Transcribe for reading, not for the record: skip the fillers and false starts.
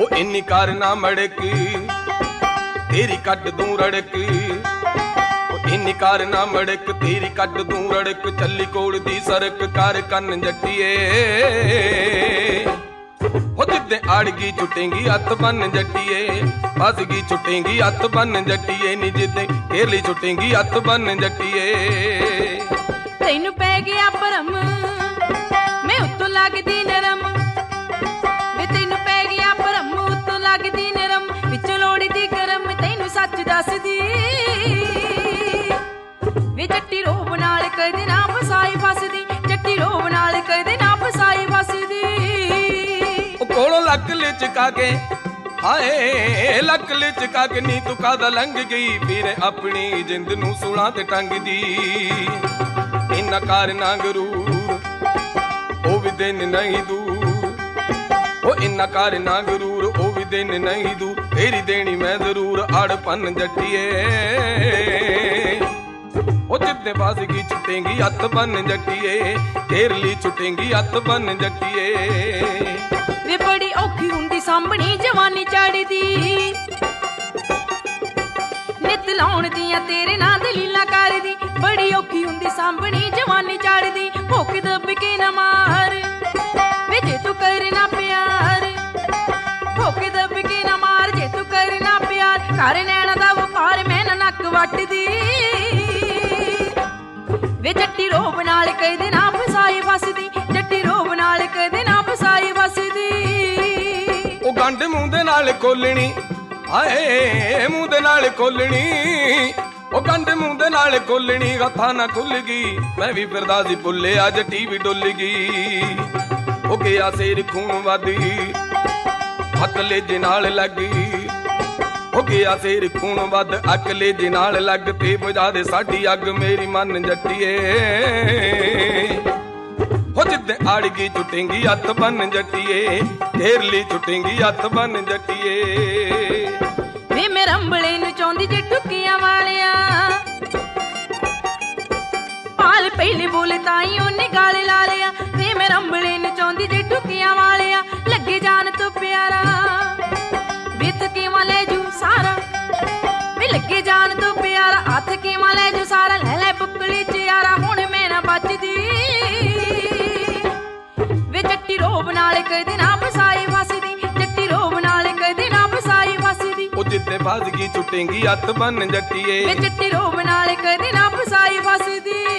ओ इन्नी कार ना मड़क तेरी कट दूं रड़क, इन्नी कार ना मड़क तेरी कट दूं रड़क, चली कोल दी सरक कर कन जट्टिए। हो जिद्दे आड़गी छुटेंगी हथ बन जट्टिए, फसगी छुटेंगी हथ बन जट्टिए, नी जिद्दे केरली छुटेंगी हथ बन जट्टिए। तैनू पै गया भरम मैं उत्तों लगदी नरम, वे तैनू पै गया भरम उत्तों लगदी नरम, विचों लोड़दी गरम तैनू सच दसदी। वे जट्टी रोब नाल कदे ना फसाई फसदी, जट्टी रोब नाल कदे ना फसाई फसदी। कोलों लक लिचका के हाय लक लिचका के नी तू कादा लंघ गई, फिर अपनी जिंद नू सूलां ते टंग दी। इन्ना कार ना गरूर ओ भी दिन नहीं दूर, ओ इन्ना कार ना गरूर ओ भी दिन नहीं दूर, तेरी देनी मैं जरूर अड़पन जट्टिए। ओ जिद्दे फसगी छुटेंगी हथ बन जट्टिए, केरली छुटेंगी हथ बन जट्टिए। वे बड़ी औखी हुंदी सामणी जवानी चढ़दी, नित लाउण दियां तेरे नां दलीलां करदी, बड़ी औखी हुंदी सामणी जवानी चढ़दी। भुख दब के ना मार वे जे तू करना प्यार, भुख दब के ना मार जे तू करना प्यार, कर नैना दा वपार मैं ना नक वटदी। वे जट्टी रोब नाल कदे ना फसाई फसदी, जट्टी रोब नाल कदे ना फसाई फसदी। ओ गंढ मूंह दे नाल खोलनी हाय मूंह दे नाल खोलनी, ओ गंढ मूंह दे नाल खोलनी, हथा ना खुल गई मैं भी फिरदा सी भुल्ले अज टीवी डुल गई। ओ गया सिर खून वधी हथ लेजे नाल लगी, हो गया सिर खून वध अक लेजे नाल लग, ते बुझा दे साडी अग मेरी मन जट्टिए। हो जिद्दे आड़गी छुटेंगी हथ बन जट्टिए, केरली छुटेंगी हथ बन जट्टिए। वे मैं रंबले नू चाहुंदी जे टुकियां वालिया, पाल पहले बोले ताई ओने गाले ला लिया। वे मैं रंबले नू चाहुंदी जे टुकियां वालिया, लगे जान तो प्यारा बित के वाले जू सारा, वे लगे जान तो प्यारा हथ के वाले जू सारा, ले ले बुकली च यारा हुण मैं ना बचदी। वे जट्टी रोब नाल कदे ना फसाई फसदी, जट्टी रोब नाल कदे ना फसाई फसदी। ओ जिद्दे फसगी छुटेंगी हथ बन जट्टिए, वे जट्टी रोब नाल कदे ना फसाई फसदी।